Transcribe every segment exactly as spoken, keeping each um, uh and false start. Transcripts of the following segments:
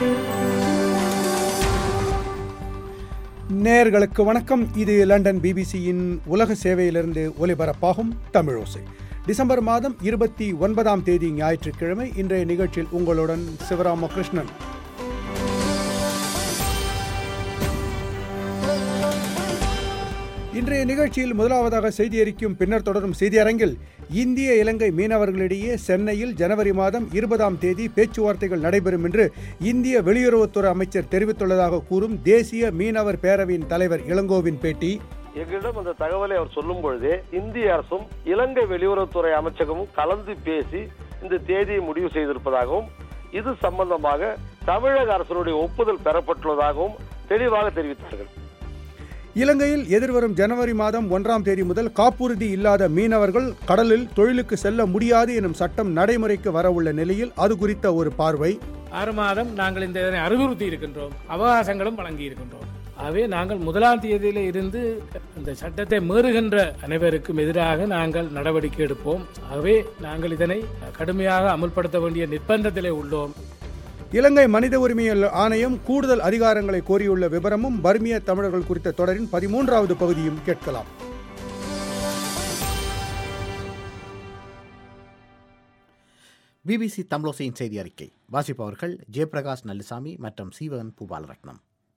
நேயர்களுக்கு வணக்கம். இது லண்டன் பிபிசியின் உலக சேவையிலிருந்து ஒலிபரப்பாகும் தமிழோசை. டிசம்பர் மாதம் இருபத்தி ஒன்பதாம் தேதி ஞாயிற்றுக்கிழமை. இன்றைய நிகழ்ச்சியில் உங்களுடன் சிவராமகிருஷ்ணன். இன்றைய நிகழ்ச்சியில் முதலாவதாக செய்தி அறிக்கும் பின்னர் தொடரும் செய்தி அரங்கில் இந்திய இலங்கை மீனவர்களிடையே சென்னையில் ஜனவரி மாதம் இருபதாம் தேதி பேச்சுவார்த்தைகள் நடைபெறும் என்று இந்திய வெளியுறவுத்துறை அமைச்சர் தெரிவித்துள்ளதாக கூறும் தேசிய மீனவர் பேரவையின் தலைவர் இளங்கோவின் பேட்டி. எங்களிடம் அந்த தகவலை அவர் சொல்லும் பொழுதே இந்திய அரசும் இலங்கை வெளியுறவுத்துறை அமைச்சகமும் கலந்து பேசி இந்த தேதியை முடிவு செய்திருப்பதாகவும் இது சம்பந்தமாக தமிழக அரசினுடைய ஒப்புதல் பெறப்பட்டுள்ளதாகவும் தெளிவாக தெரிவித்தார்கள். இலங்கையில் எதிர்வரும் ஜனவரி மாதம் ஒன்றாம் தேதி முதல் காப்புறுதி இல்லாத மீனவர்கள் கடலில் தொழிலுக்கு செல்ல முடியாது எனும் சட்டம் நடைமுறைக்கு வரவுள்ள நிலையில் அது குறித்த ஒரு பார்வை. ஆறு மாதம் நாங்கள் இந்த அறிவுறுத்தி இருக்கின்றோம், அவகாசங்களும் வழங்கி இருக்கின்றோம். ஆகவே நாங்கள் முதலாம் தேதியில இருந்து இந்த சட்டத்தை மீறுகின்ற அனைவருக்கும் எதிராக நாங்கள் நடவடிக்கை எடுப்போம். ஆகவே நாங்கள் இதனை கடுமையாக அமல்படுத்த வேண்டிய நிர்பந்தத்திலே உள்ளோம். இலங்கை மனித உரிமை ஆணையம் கூடுதல் அதிகாரங்களை கோரியுள்ள விவரமும் பர்மிய தமிழர்கள் குறித்த தொடரின் பதிமூன்றாவது பகுதியும் கேட்கலாம். பிபிசி தமிழோசையின் செய்தி அறிக்கை வாசிப்பவர்கள் ஜெயபிரகாஷ் நல்லசாமி மற்றும் சீவகன் பூபாலரட்னம்.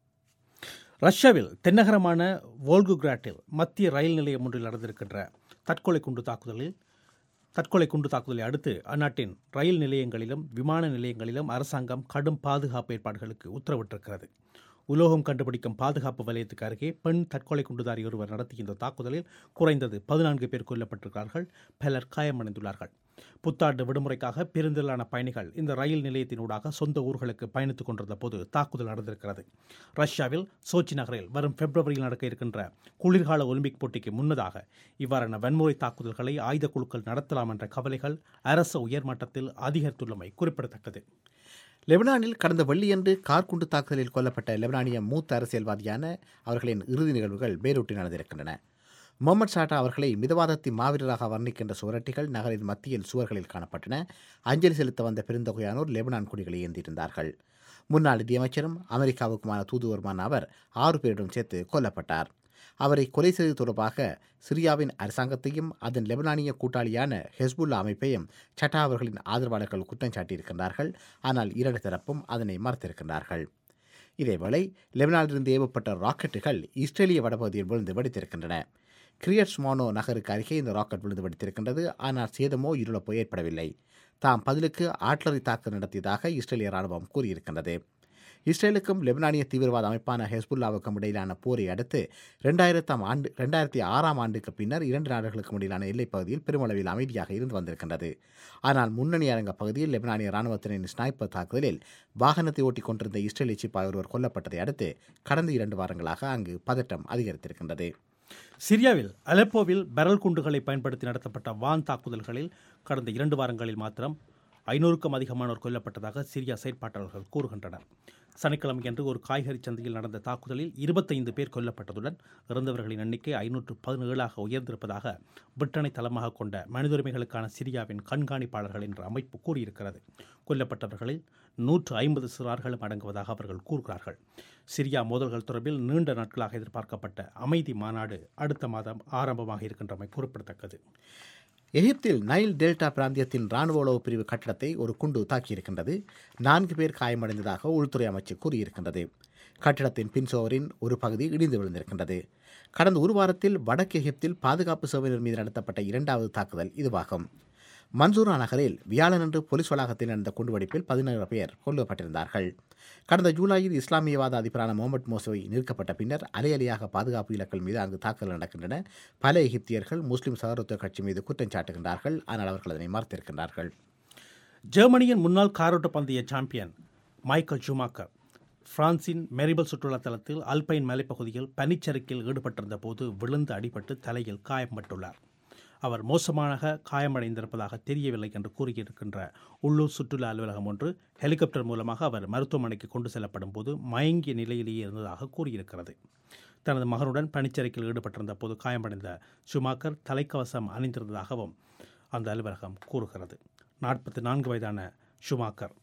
ரஷ்யாவில் தென்னகரமான வோல்குகிராட்டில் மத்திய ரயில் நிலையம் ஒன்றில் நடந்திருக்கின்ற தற்கொலை குண்டு தாக்குதலில் தற்கொலை குண்டு தாக்குதலை அடுத்து அந்நாட்டின் ரயில் நிலையங்களிலும் விமான நிலையங்களிலும் அரசாங்கம் கடும் பாதுகாப்பு ஏற்பாடுகளுக்கு உத்தரவிட்டிருக்கிறது. உலோகம் கண்டுபிடிக்கும் பாதுகாப்பு வலயத்துக்கு அருகே பெண் தற்கொலை குண்டுதாரி ஒருவர் நடத்திய இந்த தாக்குதலில் குறைந்தது பதினான்கு பேர் கொல்லப்பட்டிருக்கிறார்கள், பலர் காயமடைந்துள்ளார்கள். புத்தாண்டு விடுமுறைக்காக பெருந்திரளான பயணிகள் இந்த ரயில் நிலையத்தினூடாக சொந்த ஊர்களுக்கு பயணித்துக் கொண்டிருந்த போது தாக்குதல் நடந்திருக்கிறது. ரஷ்யாவில் சோச்சி நகரில் வரும் பிப்ரவரியில் நடக்க இருக்கின்ற குளிர்கால ஒலிம்பிக் போட்டிக்கு முன்னதாக இவ்வாறான வன்முறை தாக்குதல்களை ஆயுத குழுக்கள் நடத்தலாம் என்ற கவலைகள் அரசு உயர்மட்டத்தில் அதிகரித்துள்ளமை குறிப்பிடத்தக்கது. லெபனானில் கடந்த வெள்ளியன்று கார்குண்டு தாக்குதலில் கொல்லப்பட்ட லெபனானிய மூத்த அரசியல்வாதியான அவர்களின் இறுதி நிகழ்வுகள் பெய்ரூட்டில் நடந்திருக்கின்றன. முகமது ஷாட்டா அவர்களை மிதவாதத்தின் மாவீரராக வர்ணிக்கின்ற சுவரட்டிகள் நகரின் மத்தியில் சுவர்களில் காணப்பட்டன. அஞ்சலி செலுத்த வந்த பெருந்தொகையானோர் லெபனான் கொடிகளை ஏந்தியிருந்தார்கள். முன்னாள் நிதியமைச்சரும் அமெரிக்காவுக்குமான தூதுவருமான அவர் ஆறு பேரிடம் சேர்த்து கொல்லப்பட்டார். அவரை கொலை செய்து தொடர்பாக சிரியாவின் அரசாங்கத்தையும் அதன் லெபனானிய கூட்டாளியான ஹெஸ்புல்லா அமைப்பையும் சட்டா அவர்களின் ஆதரவாளர்கள் குற்றம் சாட்டியிருக்கின்றார்கள். ஆனால் இரண்டு தரப்பும் அதனை மறுத்திருக்கின்றார்கள். இதேவேளை லெபனானிலிருந்து ஏவப்பட்ட ராக்கெட்டுகள் இஸ்ரேலிய வடபகுதியில் விழுந்து வெடித்திருக்கின்றன. கிரியட்ஸ் மோனோ நகருக்கு அருகே இந்த ராக்கெட் விழுந்து வெடித்திருக்கின்றது. ஆனால் சேதமோ இருளப்போ ஏற்படவில்லை. தாம் பதிலுக்கு ஆட்லரி தாக்குதல் நடத்தியதாக இஸ்ரேலிய ராணுவம் கூறியிருக்கின்றது. இஸ்ரேலுக்கும் லெபனானிய தீவிரவாத அமைப்பான ஹெஸ்புல்லாவுக்கும் இடையிலான போரை அடுத்து இரண்டாயிரத்தாம் ஆண்டு இரண்டாயிரத்தி ஆறாம் ஆண்டுக்கு பின்னர் இரண்டு நாடுகளுக்கும் இடையிலான எல்லைப் பகுதியில் பெருமளவில் அமைதியாக இருந்து வந்திருக்கின்றது. ஆனால் முன்னணி அரங்க பகுதியில் லெபனானிய ராணுவத்தினரின் ஸ்னைப்பர் தாக்குதலில் வாகனத்தை ஓட்டிக் கொண்டிருந்த இஸ்ரேலிய சிப்பாய் ஒருவர் கொல்லப்பட்டதை அடுத்து கடந்த இரண்டு வாரங்களாக அங்கு பதட்டம் அதிகரித்திருக்கின்றது. சிரியாவில் அலெப்போவில் பெரல் குண்டுகளை பயன்படுத்தி நடத்தப்பட்ட வான் தாக்குதல்களில் கடந்த இரண்டு வாரங்களில் மாத்திரம் ஐநூறுக்கும் அதிகமானோர் கொல்லப்பட்டதாக சிரியா செயற்பாட்டாளர்கள் கூறுகின்றனர். சனிக்கிழமையன்று ஒரு காய்கறி சந்தையில் நடந்த தாக்குதலில் இருபத்தைந்து பேர் கொல்லப்பட்டதுடன் இறந்தவர்களின் எண்ணிக்கை ஐநூற்று பதினேழாக உயர்ந்திருப்பதாக பிரிட்டனை தளமாக கொண்ட மனித உரிமைகளுக்கான சிரியாவின் கண்காணிப்பாளர்கள் என்ற அமைப்பு கூறியிருக்கிறது. கொல்லப்பட்டவர்களில் நூற்று ஐம்பது சிறார்களும் அடங்குவதாக அவர்கள் கூறுகிறார்கள். சிரியா மோதல்கள் தொடர்பில் நீண்ட நாட்களாக எதிர்பார்க்கப்பட்ட அமைதி மாநாடு அடுத்த மாதம் ஆரம்பமாக இருக்கின்றமை குறிப்பிடத்தக்கது. எகிப்தில் நைல் டெல்டா பிராந்தியத்தின் இராணுவ உளவு பிரிவு கட்டடத்தை ஒரு குண்டு தாக்கியிருக்கின்றது. நான்கு பேர் காயமடைந்ததாக உள்துறை அமைச்சு கூறியிருக்கின்றது. கட்டிடத்தின் பின்சோவரின் ஒரு பகுதி இடிந்து விழுந்திருக்கின்றது. கடந்த ஒரு வாரத்தில் வடக்கு எகிப்தில் பாதுகாப்பு சேவையினர் மீது நடத்தப்பட்ட இரண்டாவது தாக்குதல் இதுவாகும். மன்சூரா நகரில் வியாழனன்று போலீஸ் வளாகத்தில் நடந்த குண்டுவெடிப்பில் பதினேழு பேர் கொல்லப்பட்டிருந்தார்கள். கடந்த ஜூலையில் இஸ்லாமியவாத அதிபரான முகமது மோசோவை நிற்கப்பட்ட பின்னர் அலை அலையாக பாதுகாப்பு இலக்குகள் மீது அங்கு தாக்குதல் நடக்கின்றன. பல எகிப்தியர்கள் முஸ்லிம் சகோதரத்துவ கட்சி மீது குற்றம் சாட்டுகின்றார்கள். ஆனால் அவர்கள் அதனை மறுத்திருக்கின்றார்கள். ஜெர்மனியின் முன்னாள் காரோட்ட பந்தய சாம்பியன் மைக்கேல் ஷூமாக்கர் பிரான்சின் மெரிபல் சுற்றுலா தலத்தில் அல்பைன் மலைப்பகுதியில் பனிச்சறுக்கில் ஈடுபட்டிருந்த போது விழுந்து அடிபட்டு தலையில் காயப்பட்டுள்ளார். அவர் மோசமாக காயமடைந்திருப்பதாக தெரியவில்லை என்று கூறியிருக்கின்ற உள்ளூர் சுற்றுலா அலுவலகம் ஒன்று ஹெலிகாப்டர் மூலமாக அவர் மருத்துவமனைக்கு கொண்டு செல்லப்படும் போது மயங்கிய நிலையிலேயே இருந்ததாக கூறியிருக்கிறது. தனது மகனுடன் பனிச்சறுக்கில் ஈடுபட்டிருந்த போது காயமடைந்த ஷூமாக்கர் தலைக்கவசம் அணிந்திருந்ததாகவும் அந்த அலுவலகம் கூறுகிறது. நாற்பத்தி நான்கு வயதான ஷூமாக்கர்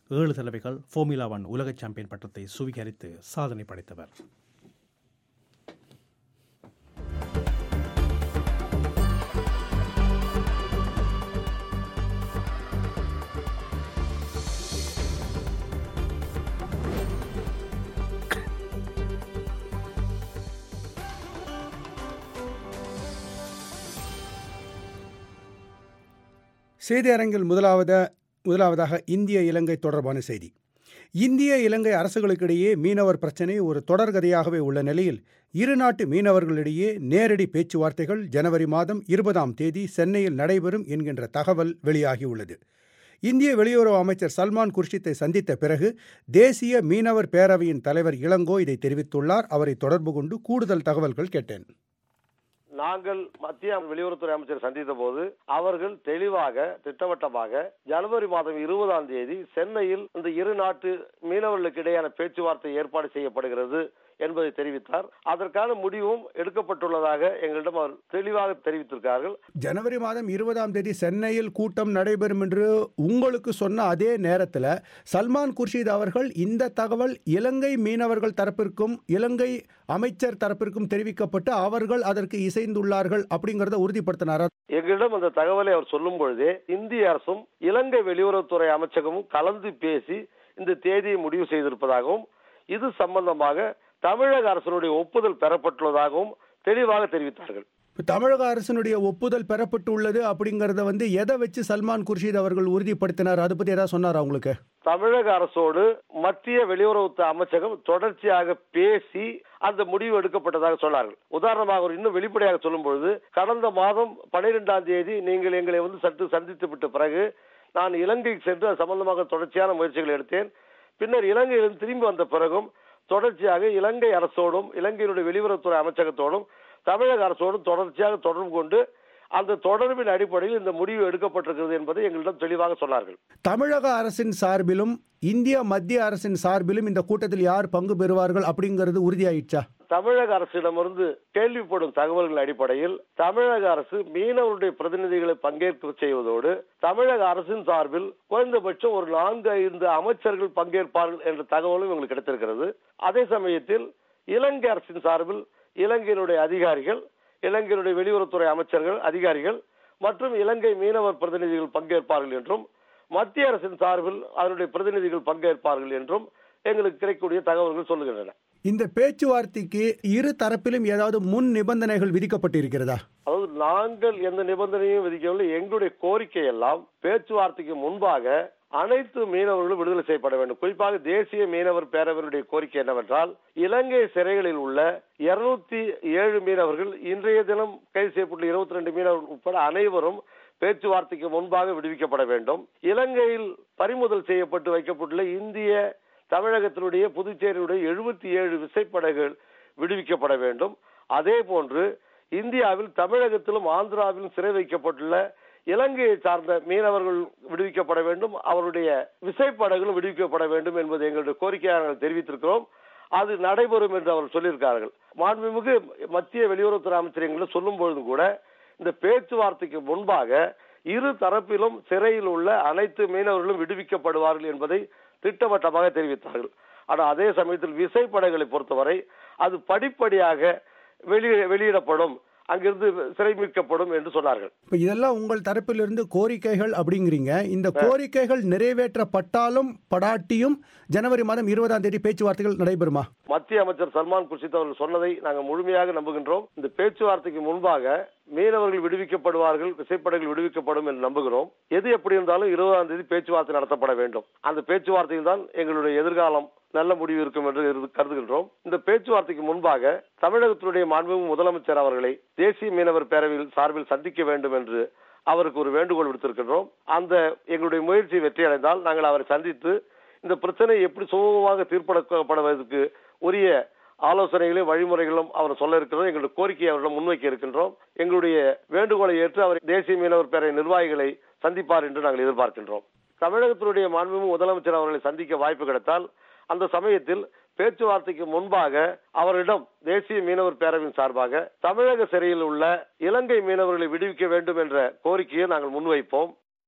ஏழு தடவைகள் ஃபார்முலா ஒன் உலக சாம்பியன் பட்டத்தை சுவீகரித்து சாதனை படைத்தவர். செய்தி அரங்கில் முதலாவத முதலாவதாக இந்திய இலங்கை தொடர்பான செய்தி. இந்திய இலங்கை அரசுகளுக்கிடையே மீனவர் பிரச்சினை ஒரு தொடர்கதையாகவே உள்ள நிலையில் இரு நாட்டு மீனவர்களிடையே நேரடி பேச்சுவார்த்தைகள் ஜனவரி மாதம் இருபதாம் தேதி சென்னையில் நடைபெறும் என்கின்ற தகவல் வெளியாகியுள்ளது. இந்திய வெளியுறவு அமைச்சர் சல்மான் குர்ஷித்தை சந்தித்த பிறகு தேசிய மீனவர் பேரவையின் தலைவர் இளங்கோ இதை தெரிவித்துள்ளார். அவரை தொடர்பு கொண்டு கூடுதல் தகவல்கள் கேட்டேன். நாங்கள் மத்திய வெளியுறவுத்துறை அமைச்சர் சந்தித்த போது அவர்கள் தெளிவாக திட்டவட்டமாக ஜனவரி மாதம் இருபதாம் தேதி சென்னையில் இந்த இரு நாட்டு மீனவர்களுக்கு இடையான பேச்சுவார்த்தை ஏற்பாடு செய்யப்படுகிறது என்பதை தெரிவித்தார். அதற்கான முடிவும் எடுக்கப்பட்டுள்ளதாக எங்களிடம் அவர் தெளிவாக தெரிவித்திருக்கார்கள். ஜனவரி மாதம் இருபதாம் தேதி சென்னையில் கூட்டம் நடைபெறும் என்று உங்களுக்கு சொன்ன அதே நேரத்தில் சல்மான் குர்ஷித் அவர்கள் இந்த தகவல் இலங்கை மீனவர்கள் தரப்பிற்கும் இலங்கை அமைச்சர் தரப்பிற்கும் தெரிவிக்கப்பட்டு அவர்கள் அதற்கு இசைந்துள்ளார்கள் அப்படிங்கறத உறுதிப்படுத்தினார். எங்களிடம் அந்த தகவலை அவர் சொல்லும் பொழுதே இந்திய அரசும் இலங்கை வெளியுறவுத்துறை அமைச்சகமும் கலந்து பேசி இந்த தேதியை முடிவு செய்திருப்பதாகவும் இது சம்பந்தமாக தமிழக அரசினுடைய ஒப்புதல் பெறப்பட்டுள்ளதாகவும் தெளிவாக தெரிவித்தார்கள். தமிழக அரசினுடைய ஒப்புதல் பெறப்பட்டுள்ளது அப்படிங்கறத வந்து எதை வச்சு சல்மான் குர்ஷித் அவர்கள் உறுதிப்படுத்தினார்? அதை பத்தி ஏதாவது சொன்னார் அவங்களுக்கு? தமிழக அரசோடு மத்திய வெளியுறவுத்துறை அமைச்சகம் தொடர்ச்சியாக பேசி அந்த முடிவு எடுக்கப்பட்டதாக சொன்னார்கள். உதாரணமாக ஒரு இன்னும் வெளிப்படையாக சொல்லும் பொழுது கடந்த மாதம் பனிரெண்டாம் தேதி நீங்கள் எங்களை வந்து சற்று சந்தித்து விட்ட பிறகு நான் இலங்கைக்கு சென்று அது சம்பந்தமாக தொடர்ச்சியான முயற்சிகள் எடுத்தேன். பின்னர் இலங்கையிலிருந்து திரும்பி வந்த பிறகும் தொடர்ச்சியாக இலங்கை அரசோடும் இலங்கையினுடைய வெளியுறவுத்துறை அமைச்சகத்தோடும் தமிழக அரசோடும் தொடர்ச்சியாக தொடர்பு கொண்டு அந்த தொடர்பின் அடிப்படையில் இந்த முடிவு எடுக்கப்பட்டிருக்கிறது என்பதை எங்களிடம் தெளிவாக சொன்னார்கள். தமிழக அரசின் சார்பிலும் இந்திய மத்திய அரசின் சார்பிலும் இந்த கூட்டத்தில் யார் பங்கு பெறுவார்கள் அப்படிங்கிறது உறுதியாயிடுச்சா? தமிழக அரசிடமிருந்து கேள்விப்படும் தகவல்கள் அடிப்படையில் தமிழக அரசு மீனவருடைய பிரதிநிதிகளை பங்கேற்க செய்வதோடு தமிழக அரசின் சார்பில் குறைந்தபட்சம் ஒரு நான்கு ஐந்து அமைச்சர்கள் பங்கேற்பார்கள் என்ற தகவலும் எங்களுக்கு கிடைத்திருக்கிறது. அதே சமயத்தில் இலங்கை அரசின் சார்பில் இலங்கையினுடைய அதிகாரிகள், இலங்கையினுடைய வெளியுறவுத்துறை அமைச்சர்கள் அதிகாரிகள் மற்றும் இலங்கை மீனவர் பிரதிநிதிகள் பங்கேற்பார்கள் என்றும் மத்திய அரசின் சார்பில் அதனுடைய பிரதிநிதிகள் பங்கேற்பார்கள் என்றும் எங்களுக்கு கிடைக்கக்கூடிய தகவல்கள் சொல்லுகின்றன. இந்த பேச்சுவார்த்தைக்கு இரு தரப்பிலும் ஏதாவது முன் நிபந்தனைகள் விதிக்கப்பட்டிருக்கிறதா? அதாவது நாங்கள் எந்த நிபந்தனையும் விதிக்கவில்லை. எங்களுடைய கோரிக்கை எல்லாம் பேச்சுவார்த்தைக்கு முன்பாக அனைத்து மீனவர்களும் விடுதலை செய்யப்பட வேண்டும். குறிப்பாக தேசிய மீனவர் பேரவையினுடைய கோரிக்கை என்னவென்றால் இலங்கை சிறைகளில் உள்ள இருநூத்தி ஏழு மீனவர்கள் இன்றைய தினம் கைது செய்யப்பட்டுள்ள இருபத்தி ரெண்டு மீனவர்கள் உட்பட அனைவரும் பேச்சுவார்த்தைக்கு முன்பாக விடுவிக்கப்பட வேண்டும். இலங்கையில் பறிமுதல் செய்யப்பட்டு வைக்கப்பட்டுள்ள இந்திய தமிழகத்தினுடைய புதுச்சேரியுடைய எழுபத்தி ஏழு விசைப்படகுகள் விடுவிக்கப்பட வேண்டும். அதே போன்று இந்தியாவில் தமிழகத்திலும் ஆந்திராவிலும் சிறை வைக்கப்பட்டுள்ள இலங்கையை சார்ந்த மீனவர்கள் விடுவிக்கப்பட வேண்டும். அவருடைய விசைப்படகுகளும் விடுவிக்கப்பட வேண்டும் என்பது எங்களுடைய கோரிக்கையாக நாங்கள் தெரிவித்திருக்கிறோம். அது நடைபெறும் என்று அவர் சொல்லியிருக்கார்கள். மாண்புமிகு மத்திய வெளியுறவுத்துறை அமைச்சர் எங்களுக்கு சொல்லும் பொழுது கூட இந்த பேச்சுவார்த்தைக்கு முன்பாக இரு தரப்பிலும் சிறையில் உள்ள அனைத்து மீனவர்களும் விடுவிக்கப்படுவார்கள் என்பதை திட்டவட்டமாக தெரிவித்தார்கள். ஆனால் அதே சமயத்தில் விசைப்படகுகளை பொறுத்தவரை அது படிப்படியாக வெளியே வெளியிடப்படும், அங்கிருந்து சிறை மீட்கப்படும் என்று சொன்னார்கள். இப்ப இதெல்லாம் உங்கள் தரப்பிலிருந்து கோரிக்கைகள் அப்படிங்கிறீங்க. இந்த கோரிக்கைகள் நிறைவேற்றப்பட்டாலும் படாட்டியும் ஜனவரி மாதம் இருபதாம் தேதி பேச்சுவார்த்தைகள் நடைபெறுமா? மத்திய அமைச்சர் சல்மான் குர்ஷித் அவர்கள் சொன்னதை நாங்கள் முழுமையாக நம்புகின்றோம். இந்த பேச்சுவார்த்தைக்கு முன்பாக மீனவர்கள் விடுவிக்கப்படுவார்கள், விசைப்படகுகள் விடுவிக்கப்படும் என்று நம்புகிறோம். எது எப்படி இருந்தாலும் இருபதாம் தேதி பேச்சுவார்த்தை நடத்தப்பட வேண்டும். அந்த பேச்சுவார்த்தையில் தான் எங்களுடைய எதிர்காலம் நல்ல முடிவு இருக்கும் என்று கருதுகின்றோம். இந்த பேச்சுவார்த்தைக்கு முன்பாக தமிழகத்தினுடைய மாண்புமிகு முதலமைச்சர் அவர்களை தேசிய மீனவர் பேரவையில் சார்பில் சந்திக்க வேண்டும் என்று அவருக்கு ஒரு வேண்டுகோள் விடுத்திருக்கின்றோம். அந்த எங்களுடைய முயற்சி வெற்றி அடைந்தால் நாங்கள் அவரை சந்தித்து இந்த பிரச்சனை எப்படி சுமூகமாக தீர்ப்பளிக்கப்படுவதற்கு உரிய ஆலோசனைகளையும் வழிமுறைகளும் அவர் சொல்ல இருக்கிறோம். எங்களுடைய கோரிக்கையை அவரிடம் முன்வைக்க இருக்கின்றோம். எங்களுடைய வேண்டுகோளை ஏற்று அவர் தேசிய மீனவர் பேரவை நிர்வாகிகளை சந்திப்பார் என்று நாங்கள் எதிர்பார்க்கின்றோம். தமிழகத்தினுடைய மாண்புமிகு முதலமைச்சர் அவர்களை சந்திக்க வாய்ப்பு கிடைத்தால் அந்த சமயத்தில் பேச்சுவார்த்தைக்கு முன்பாக அவரிடம் தேசிய மீனவர் பேரவையின் சார்பாக தமிழக சிறையில் உள்ள இலங்கை மீனவர்களை விடுவிக்க வேண்டும் என்ற கோரிக்கையை நாங்கள் முன்வைப்போம்.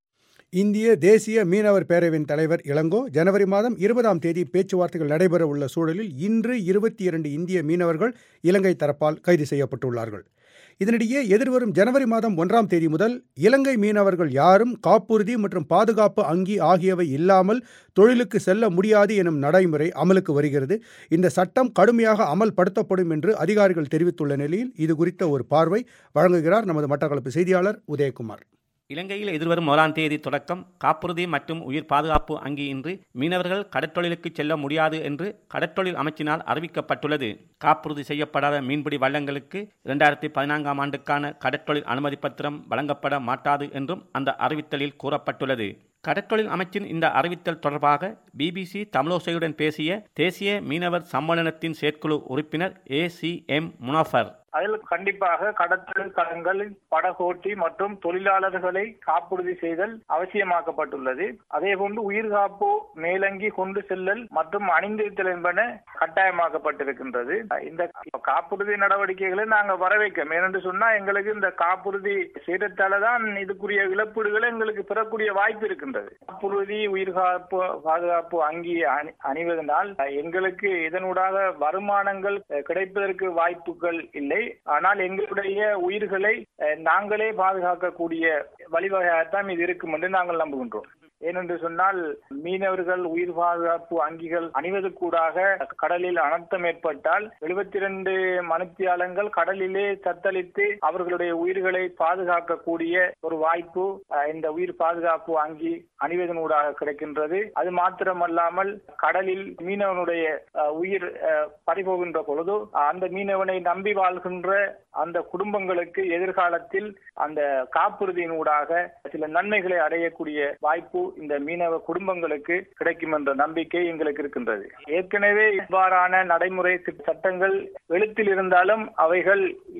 இந்திய தேசிய மீனவர் பேரவையின் தலைவர் இளங்கோ ஜனவரி மாதம் இருபதாம் தேதி பேச்சுவார்த்தைகள் நடைபெற உள்ள சூழலில் இன்று இருபத்தி இரண்டு இந்திய மீனவர்கள் இலங்கை தரப்பால் கைது செய்யப்பட்டுள்ளார்கள். இதனிடையே எதிர்வரும் ஜனவரி மாதம் ஒன்றாம் தேதி முதல் இலங்கை மீனவர்கள் யாரும் காப்புறுதி மற்றும் பாதுகாப்பு அங்கி ஆகியவை இல்லாமல் தொழிலுக்கு செல்ல முடியாது எனும் நடைமுறை அமலுக்கு வருகிறது. இந்த சட்டம் கடுமையாக அமல்படுத்தப்படும் என்று அதிகாரிகள் தெரிவித்துள்ள நிலையில் இது குறித்த ஒரு பார்வை வழங்குகிறார் நமது மட்டக்களப்பு செய்தியாளர் உதயகுமார். இலங்கையில் எதிர்வரும் முதலாம் தேதி தொடக்கம் காப்புறுதி மற்றும் உயிர் பாதுகாப்பு அங்கி இன்றி மீனவர்கள் கடற்றொழிலுக்கு செல்ல முடியாது என்று கடற்றொழில் அமைச்சினால் அறிவிக்கப்பட்டுள்ளது. காப்புறுதி செய்யப்படாத மீன்பிடி வள்ளங்களுக்கு இரண்டாயிரத்தி பதினான்காம் ஆண்டுக்கான கடற்றொழில் அனுமதி பத்திரம் வழங்கப்பட மாட்டாது என்றும் அந்த அறிவித்தலில் கூறப்பட்டுள்ளது. கடற்றொழில் அமைச்சின் இந்த அறிவித்தல் தொடர்பாக பிபிசி தமிழோசையுடன் பேசிய தேசிய மீனவர் சம்மேளனத்தின் செயற்குழு உறுப்பினர் ஏ சி எம் முனாஃபர், அதில் கண்டிப்பாக கடற்தொழில் களங்களில் படகோட்டி மற்றும் தொழிலாளர்களை காப்புறுதி செய்தல் அவசியமாக்கப்பட்டுள்ளது. அதேபோன்று உயிர்காப்பு மேலங்கி கொண்டு செல்லல் மற்றும் அணிந்திருத்தல் என்பன கட்டாயமாக்கப்பட்டிருக்கின்றது. இந்த காப்புறுதி நடவடிக்கைகளை நாங்கள் வரவேற்க ஏனென்று சொன்னா எங்களுக்கு இந்த காப்புறுதி செய்ததால்தான் இதுக்குரிய இழப்பீடுகளை எங்களுக்கு பெறக்கூடிய வாய்ப்பு இருக்கின்றது. காப்புறுதி உயிர்காப்பு பாதுகாப்பு அங்கி அணிவதனால் எங்களுக்கு இதனூடாக வருமானங்கள் கிடைப்பதற்கு வாய்ப்புகள் இல்லை. ஆனால் எங்களுடைய உயிர்களை நாங்களே பாதுகாக்கக்கூடிய வழிவகையாகத்தான் இது இருக்கும் என்று நாங்கள் நம்புகின்றோம். ஏனென்று சொன்னால் மீனவர்கள் உயிர் பாதுகாப்பு அங்கிகள் அணிவதற்கூடாக கடலில் அனர்த்தம் ஏற்பட்டால் எழுபத்தி இரண்டு மணித்தியாலங்கள் கடலிலே தத்தளித்து அவர்களுடைய உயிர்களை பாதுகாக்கக்கூடிய ஒரு வாய்ப்பு இந்த உயிர் பாதுகாப்பு அங்கி அணிவதனூடாக கிடைக்கின்றது. அது மாத்திரமல்லாமல் கடலில் மீனவனுடைய உயிர் பறிபோகின்ற பொழுது அந்த மீனவனை நம்பி வாழ்கின்ற அந்த குடும்பங்களுக்கு எதிர்காலத்தில் அந்த காப்புறுதியினூடாக சில நன்மைகளை அடையக்கூடிய வாய்ப்பு இந்த மீனவ குடும்பங்களுக்கு கிடைக்கும் என்ற நம்பிக்கை எங்களுக்கு இருக்கின்றது. ஏற்கனவே இவ்வாறான நடைமுறை சட்டங்கள் எழுத்தில் இருந்தாலும் அவைகள்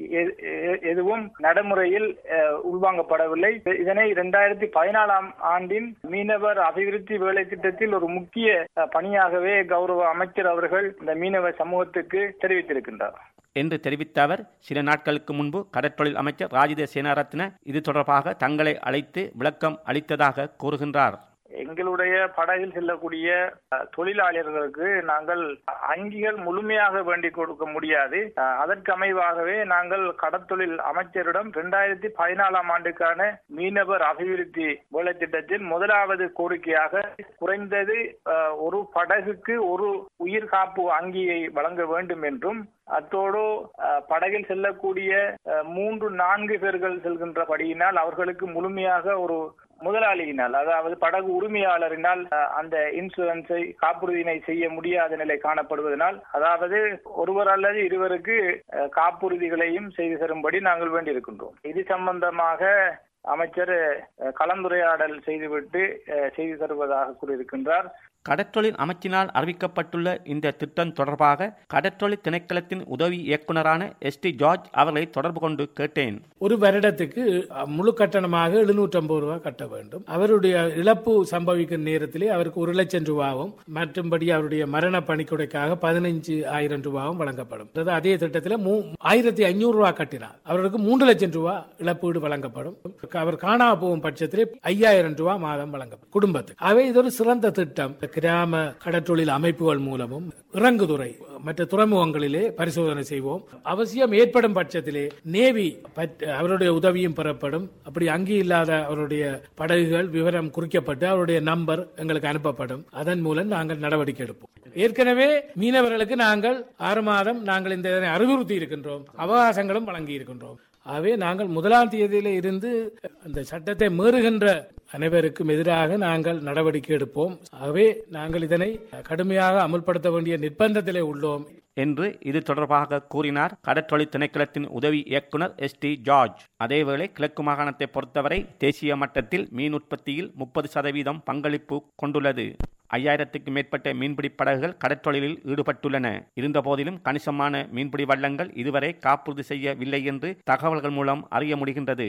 எதுவும் நடைமுறையில் உள்வாங்கப்படவில்லை. இதனை இரண்டாயிரத்தி பதினாலாம் ஆண்டின் மீனவர் அபிவிருத்தி வேலை திட்டத்தில் ஒரு முக்கிய பணியாகவே கௌரவ அமைச்சர் அவர்கள் இந்த மீனவ சமூகத்துக்கு தெரிவித்திருக்கின்றார் என்று தெரிவித்த அவர், சில நாட்களுக்கு முன்பு கடற்றொழில் அமைச்சர் ராஜித சேனாரத்ன இது தொடர்பாக தங்களை அழைத்து விளக்கம் அளித்ததாக கூறுகின்றார். எங்களுடைய படகில் செல்லக்கூடிய தொழிலாளர்களுக்கு நாங்கள் அங்கிகள் முழுமையாக வேண்டி கொடுக்க முடியாது. அதற்கு அமைவாகவே நாங்கள் கடற்தொழில் அமைச்சரிடம் இரண்டாயிரத்தி பதினாலாம் ஆண்டுக்கான மீனவர் அபிவிருத்தி வேலை திட்டத்தில் முதலாவது கோரிக்கையாக குறைந்தது ஒரு படகுக்கு ஒரு உயிர் காப்பு அங்கியை வழங்க வேண்டும் என்றும், அத்தோடு படகில் செல்லக்கூடிய மூன்று நான்கு பேர்கள் செல்கின்றபடியினால் அவர்களுக்கு முழுமையாக ஒரு முதலாளியினால், அதாவது படகு உரிமையாளரினால் அந்த இன்சூரன்ஸை காப்புறுதியினை செய்ய முடியாத நிலை காணப்படுவதனால், அதாவது ஒருவர் அல்லது இருவருக்கு காப்புறுதிகளையும் செய்து தரும்படி நாங்கள் வேண்டியிருக்கின்றோம். இது சம்பந்தமாக அமைச்சர் கலந்துரையாடல் செய்துவிட்டு செய்து தருவதாக கூறியிருக்கின்றார். கடற்றொழில் அமைச்சினால் அறிவிக்கப்பட்டுள்ள இந்த திட்டம் தொடர்பாக கடற்றொழில் திணைக்களத்தின் உதவி இயக்குநரான எஸ் டி ஜார்ஜ் அவர்களை தொடர்பு கொண்டு கேட்டேன். ஒரு வருடத்துக்கு முழு கட்டணமாக எழுநூற்றி ஐம்பது ரூபாய் கட்ட வேண்டும். அவருடைய இழப்பு சம்பவிக்கும் நேரத்திலே அவருக்கு ஒரு லட்சம் ரூபாவும் மற்றும்படி அவருடைய மரண பணிக்குடைக்காக பதினைஞ்சு ஆயிரம் ரூபாவும் வழங்கப்படும். அதே திட்டத்தில் ஆயிரத்தி ஐநூறு ரூபாய் கட்டினார் அவருக்கு மூன்று லட்சம் ரூபாய் இழப்பீடு வழங்கப்படும். அவர் காணா போகும் பட்சத்திலே ஐயாயிரம் ரூபாய் மாதம் வழங்கப்படும் குடும்பத்துக்கு. அவை இது ஒரு சிறந்த திட்டம். கிராம கடற்றொழில் அமைப்புகள் மூலமும் இறங்குதுறை மற்ற துறைமுகங்களிலே பரிசோதனை செய்வோம். அவசியம் ஏற்படும் பட்சத்திலே நேவி அவருடைய உதவியும் பெறப்படும். அப்படி அங்கி இல்லாத அவருடைய படகுகள் விவரம் குறிக்கப்பட்டு அவருடைய நம்பர் எங்களுக்கு அனுப்பப்படும். அதன் மூலம் நாங்கள் நடவடிக்கை எடுப்போம். ஏற்கனவே மீனவர்களுக்கு நாங்கள் ஆறு மாதம் நாங்கள் இந்த அறிவுறுத்தி இருக்கின்றோம், அவகாசங்களும் வழங்கி இருக்கின்றோம். ஆகவே நாங்கள் முதலாம் தேதியில இருந்து அந்த சட்டத்தை மீறுகின்ற அனைவருக்கும் எதிராக நாங்கள் நடவடிக்கை எடுப்போம். ஆகவே நாங்கள் இதனை கடுமையாக அமல்படுத்த வேண்டிய நிர்பந்தத்திலே உள்ளோம் என்று இது தொடர்பாக கூறினார் கடற்றொழில் திணைக்களத்தின் உதவி இயக்குநர் எஸ் டி ஜார்ஜ். அதேவேளை கிழக்கு மாகாணத்தை பொறுத்தவரை தேசிய மட்டத்தில் மீன் உற்பத்தியில் முப்பது சதவீதம் பங்களிப்பு கொண்டுள்ளது. ஐயாயிரத்துக்கு மேற்பட்ட மீன்பிடி படகுகள் கடற்றொழிலில் ஈடுபட்டுள்ளன. இருந்தபோதிலும் கணிசமான மீன்பிடி வள்ளங்கள் இதுவரை காப்புறுதி செய்யவில்லை என்று தகவல்கள் மூலம் அறிய முடிகின்றது.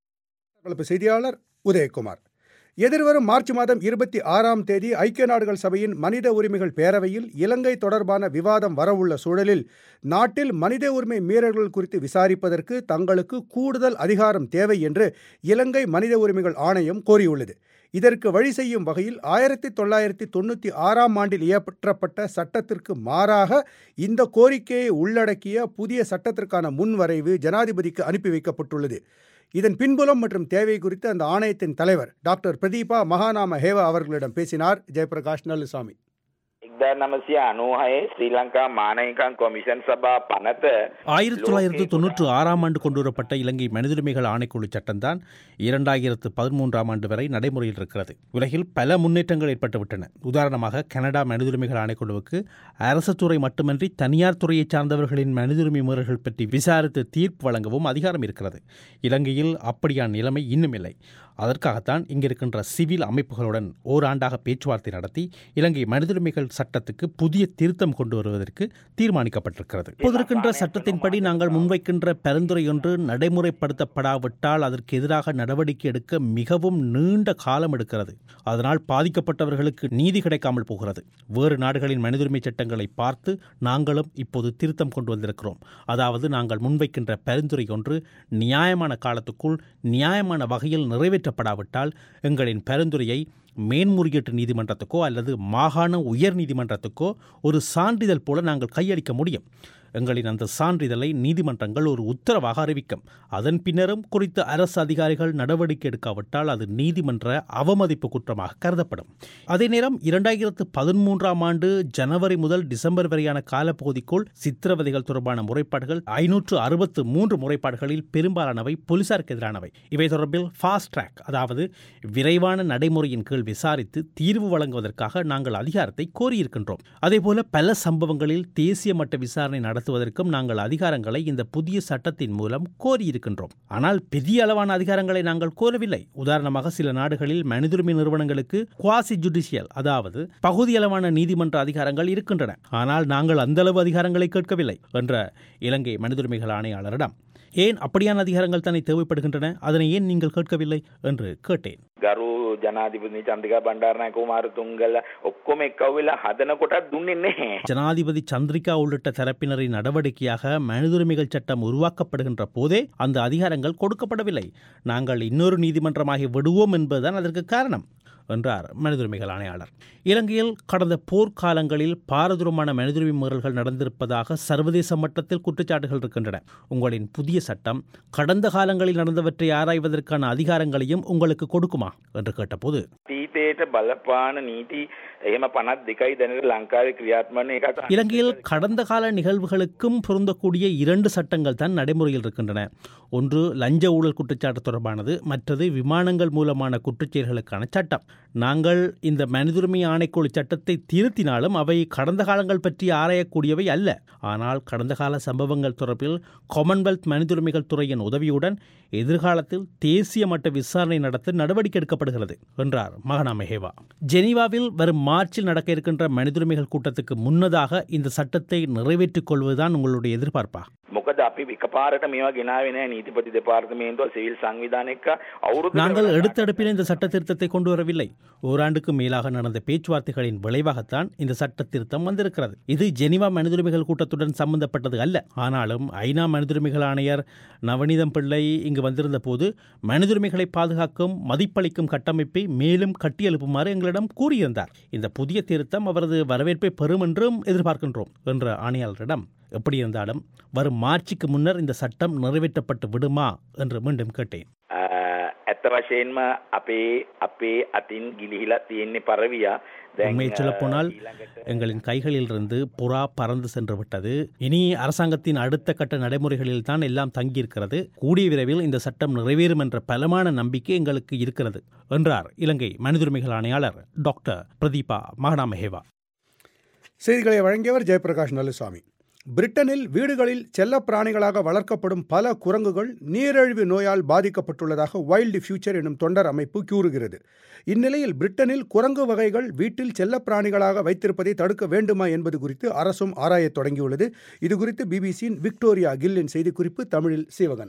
செய்தியாளர் உதயகுமார். எதிர்வரும் மார்ச் மாதம் இருபத்தி ஆறாம் தேதி ஐக்கிய நாடுகள் சபையின் மனித உரிமைகள் பேரவையில் இலங்கை தொடர்பான விவாதம் வரவுள்ள சூழலில் நாட்டில் மனித உரிமை மீறல்கள் குறித்து விசாரிப்பதற்கு தங்களுக்கு கூடுதல் அதிகாரம் தேவை என்று இலங்கை மனித உரிமைகள் ஆணையம் கோரியுள்ளது. இதற்கு வழி செய்யும் வகையில் ஆயிரத்தி தொள்ளாயிரத்தி தொண்ணூற்றி ஆறாம் ஆண்டில் இயற்றப்பட்ட சட்டத்திற்கு மாறாக இந்த கோரிக்கையை உள்ளடக்கிய புதிய சட்டத்திற்கான முன்வரைவு ஜனாதிபதிக்கு அனுப்பி வைக்கப்பட்டுள்ளது. இதன் பின்புலம் மற்றும் தேவை குறித்து அந்த ஆணையத்தின் தலைவர் டாக்டர் பிரதீபா மகாநாம ஹேவா அவர்களிடம் பேசினார் ஜெயபிரகாஷ் நல்லுசாமி. ஆயிரத்தி தொள்ளாயிரத்து தொன்னூற்று ஆறாம் ஆண்டு கொண்டுவரப்பட்ட இலங்கை மனிதுரிமைகள் ஆணைக்குழு சட்டம்தான் இரண்டாயிரத்து பதிமூன்றாம் ஆண்டு வரை நடைமுறையில் இருக்கிறது. உலகில் பல முன்னேற்றங்கள் ஏற்பட்டுவிட்டன. உதாரணமாக கனடா மனிதுரிமைகள் ஆணைக்குழுவுக்கு அரசு துறை மட்டுமின்றி தனியார் துறையைச் சார்ந்தவர்களின் மனிதுரிமை மீறல்கள் பற்றி விசாரித்து தீர்ப்பு வழங்கவும் அதிகாரம் இருக்கிறது. இலங்கையில் அப்படியான நிலைமை இன்னும் இல்லை. அதற்காகத்தான் இங்கிருக்கின்ற சிவில் அமைப்புகளுடன் ஓராண்டாக பேச்சுவார்த்தை நடத்தி இலங்கை மனிதுரிமைகள் சட்டத்துக்கு புதிய திருத்தம் கொண்டு வருவதற்கு தீர்மானிக்கப்பட்டிருக்கிறது. இப்போதிருக்கின்ற சட்டத்தின்படி நாங்கள் முன்வைக்கின்ற பரிந்துரை ஒன்று நடைமுறைப்படுத்தப்படாவிட்டால் அதற்கு எதிராக நடவடிக்கை எடுக்க மிகவும் நீண்ட காலம் எடுக்கிறது. அதனால் பாதிக்கப்பட்டவர்களுக்கு நீதி கிடைக்காமல் போகிறது. வேறு நாடுகளின் மனிதுரிமை சட்டங்களை பார்த்து நாங்களும் இப்போது திருத்தம் கொண்டு வந்திருக்கிறோம். அதாவது நாங்கள் முன்வைக்கின்ற பரிந்துரை ஒன்று நியாயமான காலத்துக்குள் நியாயமான வகையில் நிறைவேற்றப்படாவிட்டால் எங்களின் பரிந்துரையை மேன்முறையீட்டு நீதிமன்றத்துக்கோ அல்லது மாகாண உயர் நீதிமன்றத்துக்கோ ஒரு சான்றிதழ் போல நாங்கள் கையளிக்க முடியும். எங்களின் அந்த சான்றிதழை நீதிமன்றங்கள் ஒரு உத்தரவாக அறிவிக்கும். அதன் பின்னரும் குறித்த அரசு அதிகாரிகள் நடவடிக்கை எடுக்காவிட்டால் அது நீதிமன்ற அவமதிப்பு குற்றமாக கருதப்படும். அதே நேரம் இரண்டாயிரத்து பதிமூன்றாம் ஆண்டு ஜனவரி முதல் டிசம்பர் வரையான காலப்பகுதிக்குள் சித்திரவதைகள் தொடர்பான முறைப்பாடுகள் ஐநூற்று அறுபத்து மூன்று முறைப்பாடுகளில் பெரும்பாலானவை போலீசாருக்கு எதிரானவை. இவை தொடர்பில் ஃபாஸ்ட் ட்ராக், அதாவது விரைவான நடைமுறையின் கீழ் விசாரித்து தீர்வு வழங்குவதற்காக நாங்கள் அதிகாரத்தை கோரியிருக்கின்றோம். அதேபோல பல சம்பவங்களில் தேசிய மட்ட விசாரணை நடத்த நடத்துவதற்கும் நாங்கள் அதிகாரங்களை இந்த புதிய சட்டத்தின் மூலம் கோரியிருக்கின்றோம். ஆனால் பெரிய அளவான அதிகாரங்களை நாங்கள் கோரவில்லை. உதாரணமாக சில நாடுகளில் மனிதுரிமை நிறுவனங்களுக்கு குவாசி ஜுடிஷியல், அதாவது பகுதியளவான நீதிமன்ற அதிகாரங்கள் இருக்கின்றன. ஆனால் நாங்கள் அந்த அளவு அதிகாரங்களை கேட்கவில்லை என்ற இலங்கை மனிதுரிமைகள் ஆணையாளரிடம் ஏன் அப்படியான அதிகாரங்கள் தானே தேவைப்படுகின்றன, அதனை ஏன் நீங்கள் கேட்கவில்லை என்று கேட்டேன். ගරු ජනාධිපති චන්ද්‍රිකා බණ්ඩාරනායක කුමාරතුංගල ඔක්කොම එක්කවෙලා හදනකොටත් දුන්නේ නැහැ. ஜனாதிபதி சந்திரிகா உள்ளிட்ட தரப்பினரின் நடவடிக்கையாக மனிதுரிமைகள் சட்டம் உருவாக்கப்படுகின்ற போதே அந்த அதிகாரங்கள் கொடுக்கப்படவில்லை. நாங்கள் இன்னொரு நீதிமன்றமாகி விடுவோம் என்பதுதான் அதற்கு காரணம் என்றார் மனிதுரிமைகள் ஆணையாளர். இலங்கையில் கடந்த போர்க்காலங்களில் பாரதூரமான மனிதுரிமை மீறல்கள் நடந்திருப்பதாக சர்வதேச மட்டத்தில் குற்றச்சாட்டுகள் இருக்கின்றன. உங்களின் புதிய சட்டம் கடந்த காலங்களில் நடந்தவற்றை ஆராய்வதற்கான அதிகாரங்களையும் உங்களுக்கு கொடுக்குமா என்று கேட்டபோது, இலங்கையில் கடந்த கால நிகழ்வுகளுக்கும் பொருந்தக்கூடிய இரண்டு சட்டங்கள் தான் நடைமுறையில் இருக்கின்றன. ஒன்று லஞ்ச ஊழல் குற்றச்சாட்டு தொடர்பானது, மற்றது விமானங்கள் மூலமான குற்றச்செயல்களுக்கான சட்டம். நாங்கள் இந்த மனிதுரிமை ஆணைக்குழு சட்டத்தை திருத்தினாலும் அவை கடந்த காலங்கள் பற்றி ஆராயக்கூடியவை அல்ல. ஆனால் கடந்த கால சம்பவங்கள் தொடர்பில் காமன்வெல்த் மனிதுரிமைகள் துறையின் உதவியுடன் எதிர்காலத்தில் தேசிய மட்ட விசாரணை நடத்த நடவடிக்கை எடுக்கப்படுகிறது என்றார் மகாநாம ஹேவா. ஜெனீவாவில் வரும் மார்ச்சில் நடக்க இருக்கின்ற மனிதுரிமைகள் கூட்டத்துக்கு முன்னதாக இந்த சட்டத்தை நிறைவேற்றிக் கொள்வதுதான் உங்களுடைய எதிர்பார்ப்பா? நாங்கள் எடுத்தடுப்பில் இந்த சட்ட திருத்தத்தை கொண்டு வரவில்லை. ஓராண்டுக்கு மேலாக நடந்த பேச்சுவார்த்தைகளின் விளைவாகத்தான் இந்த சட்ட திருத்தம் வந்திருக்கிறது. இது ஜெனீவா மனிதுரிமைகள் கூட்டத்துடன் சம்பந்தப்பட்டது அல்ல. ஆனாலும் ஐநா மனிதுரிமைகள் ஆணையர் நவநீதம் பிள்ளை இங்கு வந்திருந்த போது மனிதுரிமைகளை பாதுகாக்கும் மதிப்பளிக்கும் கட்டமைப்பை மேலும் கட்டியெழுப்புமாறு எங்களிடம் கூறியிருந்தார். இந்த புதிய திருத்தம் அவரது வரவேற்பை பெறும் என்றும் எதிர்பார்க்கின்றோம் என்ற ஆணையாளரிடம், எப்படி இருந்தாலும் வரும் மார்ச்சுக்கு முன்னர் இந்த சட்டம் நிறைவேற்றப்பட்டு விடுமா என்று மீண்டும் கேட்டேன். உண்மையை சொல்லப்போனால் எங்களின் கைகளில் இருந்து புறா பறந்து சென்று விட்டது. இனி அரசாங்கத்தின் அடுத்த கட்ட நடைமுறைகளில் தான் எல்லாம் தங்கியிருக்கிறது. கூடிய விரைவில் இந்த சட்டம் நிறைவேறும் என்ற பலமான நம்பிக்கை எங்களுக்கு இருக்கிறது என்றார் இலங்கை மனிதுரிமைகள் ஆணையாளர் டாக்டர் பிரதீபா மகாநாம ஹேவா. செய்திகளை வழங்கியவர் ஜெயபிரகாஷ் நல்லுசாமி. பிரிட்டனில் வீடுகளில் செல்ல பிராணிகளாக வளர்க்கப்படும் பல குரங்குகள் நீரிழிவு நோயால் பாதிக்கப்பட்டுள்ளதாக வைல்டு ஃபியூச்சர் எனும் தொண்டர் அமைப்பு கூறுகிறது. இந்நிலையில் பிரிட்டனில் குரங்கு வகைகள் வீட்டில் செல்ல பிராணிகளாக வைத்திருப்பதை தடுக்க வேண்டுமா என்பது குறித்து அரசும் ஆராயத் தொடங்கியுள்ளது. இதுகுறித்து பிபிசியின் விக்டோரியா கில்லின் செய்திக்குறிப்பு, தமிழில் சீவகன்.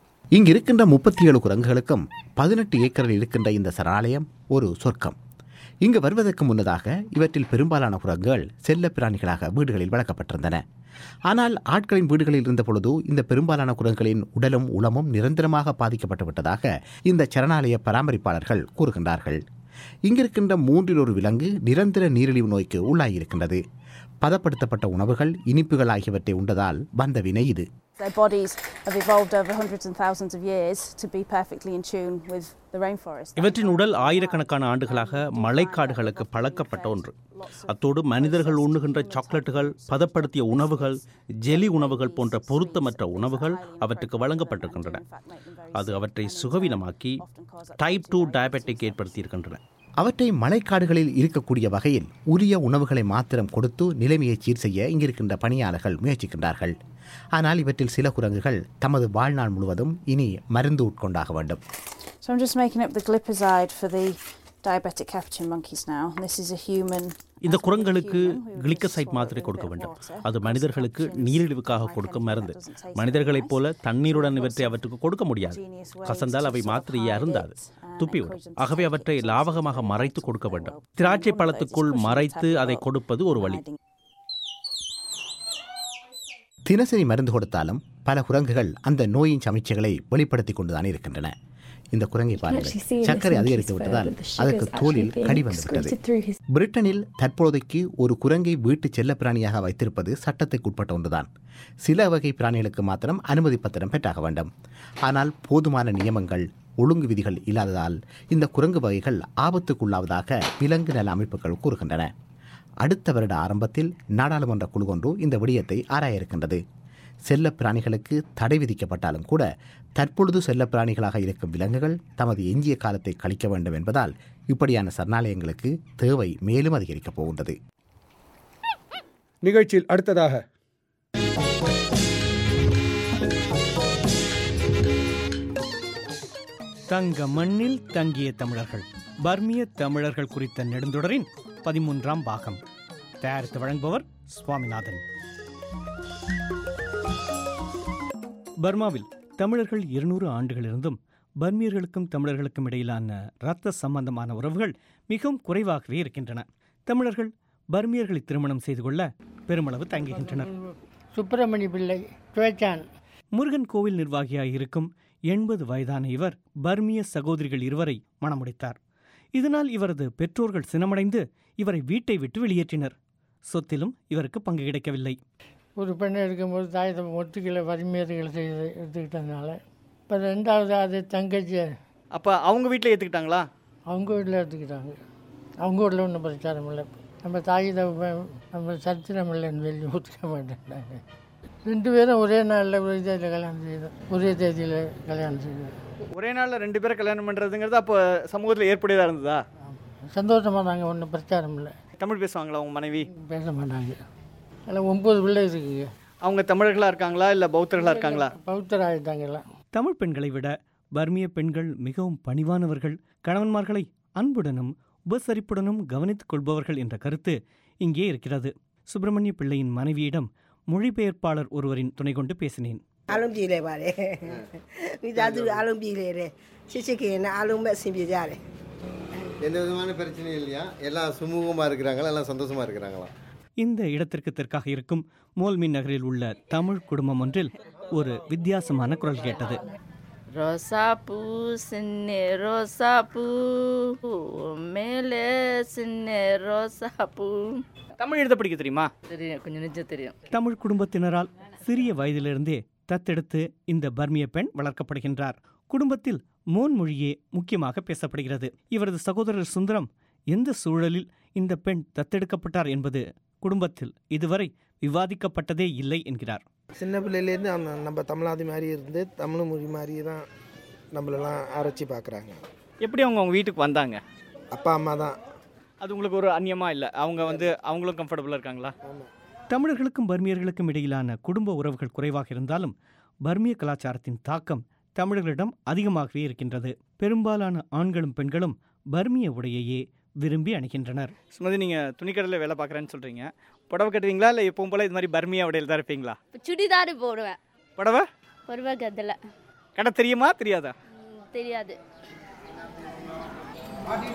இங்கிருக்கின்ற முப்பத்தி ஏழு குரங்குகளுக்கும் பதினெட்டு ஏக்கரில் இருக்கின்ற இந்த சரணாலயம் ஒரு சொர்க்கம். இங்கு வருவதற்கு முன்னதாக இவற்றில் பெரும்பாலான குரங்குகள் செல்ல பிராணிகளாக வீடுகளில் வளர்க்கப்பட்டிருந்தன. ஆனால் ஆட்களின் வீடுகளில் இருந்த பொழுது இந்த பெரும்பாலான குரங்குகளின் உடலும் உளமும் நிரந்தரமாக பாதிக்கப்பட்டு விட்டதாக இந்த சரணாலய பராமரிப்பாளர்கள் கூறுகின்றார்கள். இங்கிருக்கின்ற மூன்றில் ஒரு விலங்கு நிரந்தர நீரிழிவு நோய்க்கு உள்ளாகியிருக்கின்றது. பதப்படுத்தப்பட்ட உணவுகள், இனிப்புகள் ஆகியவற்றை உண்டதால் வந்த வினை இது. Their bodies have evolved over hundreds and thousands of years to be perfectly in tune with the rainforest. இவற்றின் உடல் ஆயிரக்கணக்கான ஆண்டுகளாக மழைக்காடுகளுக்கு பழக்கப்பட்ட ஒன்று. அத்தோடு மனிதர்கள் உண்ணுகின்ற சாக்லேட்டுகள், பதப்படுத்திய உணவுகள், ஜெலி உணவுகள் போன்ற பொருத்தமற்ற உணவுகள் அவற்றுக்கு வழங்கப்பட்டிருக்கின்றன. அது அவற்றை சுகவீனமாக்கி டைப் டூ டயபெட்டிக் ஏற்படுத்தியிருக்கின்றன. அவற்றை மழைக்காடுகளில் இருக்கக்கூடிய வகையில் உரிய உணவுகளை மாத்திரம் கொடுத்து நிலைமையை சீர் செய்ய இங்கிருக்கின்ற பணியாளர்கள் முயற்சிக்கின்றார்கள். ஆனால் இவற்றில் சில குரங்குகள் தமது வாழ்நாள் முழுவதும் இனி மருந்து உட்கொண்டாக வேண்டும். So I'm just making up the glipizide for the diabetic capuchin monkeys now. This is a human. இந்த குரங்குகளுக்கு கிளிக்கசைட் மாத்திரை கொடுக்க வேண்டும். அது மனிதர்களுக்கு நீரிழிவுக்காக கொடுக்கும் மருந்து. மனிதர்களைப் போல தண்ணீருடன் இவற்றை அவற்றுக்கு கொடுக்க முடியாது. கசந்தால் அவை மாத்திரையை அருந்தாது, துப்பிவிடும். ஆகவே அவற்றை லாவகமாக மறைத்து கொடுக்க வேண்டும். திராட்சை பழத்துக்குள் மறைத்து அதை கொடுப்பது ஒரு வழி. தினசரி மருந்து கொடுத்தாலும் பல குரங்குகள் அந்த நோயின் சமிச்சைகளை வெளிப்படுத்திக் கொண்டுதான் இருக்கின்றன. இந்த குரங்கை பாருங்கள், சர்க்கரை அதிகரித்து விட்டதால் அதற்கு தோலில் கடி வந்துவிட்டது. பிரிட்டனில் தற்போதைக்கு ஒரு குரங்கை வீட்டு செல்ல பிராணியாக வைத்திருப்பது சட்டத்துக்கு உட்பட்ட ஒன்றுதான். சில வகை பிராணிகளுக்கு மாத்திரம் அனுமதி பத்திரம் பெற்றாக வேண்டும். ஆனால் போதுமான நியமங்கள், ஒழுங்கு விதிகள் இல்லாததால் இந்த குரங்கு வகைகள் ஆபத்துக்குள்ளாவதாக விலங்கு நல அமைப்புகள் கூறுகின்றன. அடுத்த வருட ஆரம்பத்தில் நாடாளுமன்ற குழு ஒன்று இந்த விடயத்தை ஆராய இருக்கின்றது. செல்ல பிராணிகளுக்கு தடை விதிக்கப்பட்டாலும் கூட தற்பொழுது செல்ல பிராணிகளாக இருக்கும் விலங்குகள் தமது எஞ்சிய காலத்தை கழிக்க வேண்டும் என்பதால் இப்படியான சரணாலயங்களுக்கு தேவை மேலும் அதிகரிக்கப் போகின்றது. நிகழ்ச்சியில் அடுத்ததாக தங்க மண்ணில் தங்கிய தமிழர்கள், பர்மிய தமிழர்கள் குறித்த நெடுந்தொடரின் பதிமூன்றாம் பாகம். தயாரித்து வழங்குபவர் சுவாமிநாதன். பர்மாவில் தமிழர்கள் இருநூறு ஆண்டுகள் இருந்தும் பர்மியர்களுக்கும் தமிழர்களுக்கும் இடையிலான இரத்த சம்பந்தமான உறவுகள் மிகவும் குறைவாகவே இருக்கின்றன. தமிழர்கள் பர்மியர்களை திருமணம் செய்து கொள்ள பெருமளவு தங்குகின்றனர். சுப்பிரமணிய பிள்ளை முருகன் கோவில் நிர்வாகியாக இருக்கும் எண்பது வயதான இவர் பர்மிய சகோதரிகள் இருவரை மணமுடித்தார். இதனால் இவரது பெற்றோர்கள் சினமடைந்து இவரை வீட்டை விட்டு வெளியேற்றினர். சொத்திலும் இவருக்கு பங்கு கிடைக்கவில்லை. ஒரு பெண்ணை எடுக்கும்போது தாய் தம் ஒத்துக்களை வறுமையர்கள் செய்து எடுத்துக்கிட்டதுனால இப்போ ரெண்டாவது அது தங்கச்சி. அப்போ அவங்க வீட்டில் ஏற்றுக்கிட்டாங்களா? அவங்க வீட்டில் எடுத்துக்கிட்டாங்க. அவங்க வீட்டில் ஒன்றும் பிரச்சாரம் இல்லை. நம்ம தாய் தம் நம்ம சரித்திரம் இல்லைன்னு சொல்லி ஒத்துக்க மாட்டேன்டாங்க. ரெண்டு பேரும் ஒரே நாளில் ஒரே தேதியில் கல்யாணம் செய்தோம். ஒரே தேதியில் கல்யாணம் செய்தோம். ஒரே நாளில் ரெண்டு பேரும் கல்யாணம் பண்ணுறதுங்கிறது அப்போ சமூகத்தில் ஏற்புடையதாக இருந்ததா? சந்தோஷமாக நாங்கள் ஒன்றும் பிரச்சாரம் இல்லை. தமிழ் பேசுவாங்களா உங்கள் மனைவி? பேச மாட்டாங்க. அதில் ஒம்பது பிள்ளை இருக்குங்க. அவங்க தமிழர்களாக இருக்காங்களா இல்லை பௌத்தர்களாக இருக்காங்களா? பௌத்தராக இருக்காங்களா. தமிழ் பெண்களை விட பர்மிய பெண்கள் மிகவும் பணிவானவர்கள், கணவன்மார்களை அன்புடனும் உபசரிப்புடனும் கவனித்துக் கொள்பவர்கள் என்ற கருத்து இங்கே இருக்கிறது. சுப்பிரமணிய பிள்ளையின் மனைவியிடம் மொழிபெயர்ப்பாளர் ஒருவரின் துணை கொண்டு பேசினேன். எந்த விதமான பிரச்சனையும் இல்லையா? எல்லாம் சுமூகமாக இருக்கிறாங்களா? எல்லாம் சந்தோஷமாக இருக்கிறாங்களா? இந்த இடத்திற்கு தெற்காக இருக்கும் மோல்மின் நகரில் உள்ள தமிழ் குடும்பம் ஒன்றில் ஒரு வித்தியாசமான குரல் கேட்டது. ரோசாப்பூ சின்ன ரோசாப்பூ மேலே சின்ன ரோசாப்பூ. தமிழ் எழுத படிக்க தெரியுமா? தெரியும், கொஞ்சம் நிஜம் தெரியும். தமிழ் குடும்பத்தினரால் சிறிய வயதிலிருந்தே தத்தெடுத்து இந்த பர்மிய பெண் வளர்க்கப்படுகின்றார். குடும்பத்தில் மோன் மொழியே முக்கியமாக பேசப்படுகிறது. இவரது சகோதரர் சுந்தரம் எந்த சூழலில் இந்த பெண் தத்தெடுக்கப்பட்டார் என்பது குடும்பத்தில் இதுவரை விவாதிக்கப்பட்டதே இல்லை என்கிறார். சின்ன பிள்ளையிலேருந்து நம்ம தமிழாதி மாதிரி இருந்து தமிழ் மொழி மாதிரி தான் நம்மளெல்லாம் ஆராய்ச்சி பார்க்குறாங்க. எப்படி அவங்க அவங்க வீட்டுக்கு வந்தாங்க? அப்பா அம்மா தான். அது உங்களுக்கு ஒரு அந்நியமாக இல்லை? அவங்க வந்து அவங்களும் கம்ஃபர்டபுளாக இருக்காங்களா? தமிழர்களுக்கும் பர்மியர்களுக்கும் இடையிலான குடும்ப உறவுகள் குறைவாக இருந்தாலும் பர்மிய கலாச்சாரத்தின் தாக்கம் தமிழர்களிடம் அதிகமாகவே இருக்கின்றது. பெரும்பாலான ஆண்களும் பெண்களும் பர்மிய உடையையே விரும்பி அணிகின்றனர். சுமதி, நீங்கள் துணிக்கடையில் வேலை பார்க்குறேன்னு சொல்கிறீங்க. புடவை கட்டுவீங்களா இல்லை எப்பவும் போல் இது மாதிரி பர்மியா உடையில் தான் இருப்பீங்களா? சுடிதார் போடுவேன். புடவை புடவை கதில் கடை தெரியுமா தெரியாதா? தெரியாது.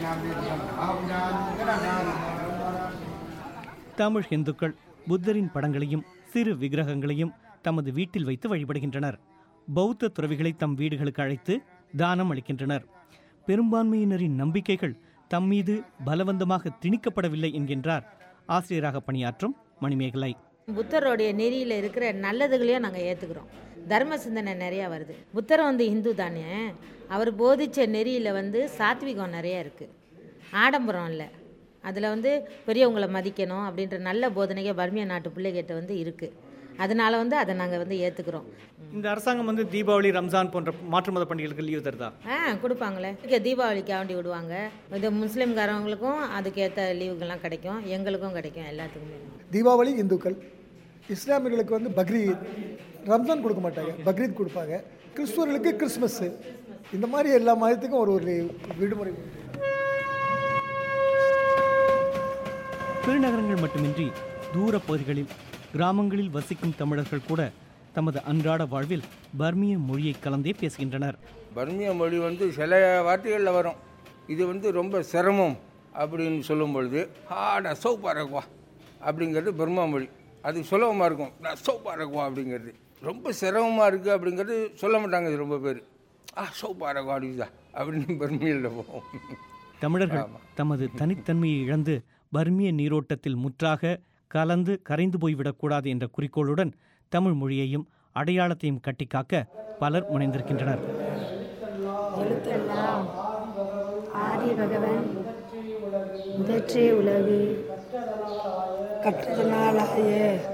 தமிழ் இந்துக்கள் புத்தரின் படங்களையும் சிறு விக்கிரகங்களையும் தமது வீட்டில் வைத்து வழிபடுகின்றனர். பௌத்த துறவிகளை தம் வீடுகளுக்கு அழைத்து தானம் அளிக்கின்றனர். பெரும்பான்மையினரின் நம்பிக்கைகள் தம் மீது பலவந்தமாக திணிக்கப்படவில்லை என்கின்றார் ஆசிரியராக பணியாற்றும் மணிமேகலை. புத்தருடைய நெறியில் இருக்கிற நல்லதுகளையும் நாங்கள் ஏற்றுக்கிறோம். தர்ம சிந்தனை நிறையா வருது. புத்தர் வந்து இந்து தானே, அவர் போதித்த நெறியில் வந்து சாத்விகம் நிறையா இருக்குது, ஆடம்பரம் இல்லை. அதில் வந்து பெரியவங்களை மதிக்கணும் அப்படின்ற நல்ல போதனைகள் பர்மிய நாட்டு பிள்ளைகிட்ட வந்து இருக்குது. அதனால வந்து அதை நாங்கள் வந்து ஏற்றுக்கிறோம். இந்த அரசாங்கம் வந்து தீபாவளி, ரம்ஜான் போன்ற மாற்று மத பண்டிகைகளுக்கு லீவு தருதா? ஆ கொடுப்பாங்களே. இங்கே தீபாவளிக்கு ஆண்டி விடுவாங்க. இந்த முஸ்லீம்காரவங்களுக்கும் அதுக்கேற்ற லீவுகள்லாம் கிடைக்கும், எங்களுக்கும் கிடைக்கும், எல்லாத்துக்குமே. தீபாவளி இந்துக்கள், இஸ்லாமியர்களுக்கு வந்து பக்ரீத், ரம்ஜான் கொடுக்க மாட்டாங்க, பக்ரீத் கொடுப்பாங்க. கிறிஸ்துவர்களுக்கு கிறிஸ்மஸ், இந்த மாதிரி எல்லா மதத்துக்கும் ஒரு ஒரு விடுமுறை. பெருநகரங்கள் மட்டுமின்றி தூர பகுதிகளில் கிராமங்களில் வசிக்கும் தமிழர்கள் கூட தமது அன்றாட வாழ்வில் பர்மிய மொழியை கலந்தே பேசுகின்றனர். பர்மிய மொழி வந்து சில வார்த்தைகளில் வரும். இது வந்து ரொம்ப சிரமம் அப்படின்னு சொல்லும் பொழுது ஆ நான் சோப்பா இருக்குவா அப்படிங்கிறது பர்மா மொழி. அது சுலபமாக இருக்கும். நான் சோப்பா இருக்குவா அப்படிங்கிறது ரொம்ப சிரமமாக இருக்குது அப்படிங்கிறது சொல்ல மாட்டாங்க. இது ரொம்ப பேர் ஆ சோப்பா இருக்குவா அப்படிதா அப்படின்னு பர்மியில் போவோம். தமிழர்கள் தமது தனித்தன்மையை இழந்து பர்மிய நீரோட்டத்தில் முற்றாக கலந்து கரைந்து போய்விடக்கூடாது என்ற குறிக்கோளுடன் தமிழ் மொழியையும் அடையாளத்தையும் கட்டிக்காக்க பலர் முனைந்திருக்கின்றனர். எழுத்தெல்லாம் ஆதி பகவன் முதற்றே உலகு கற்றதனாலாய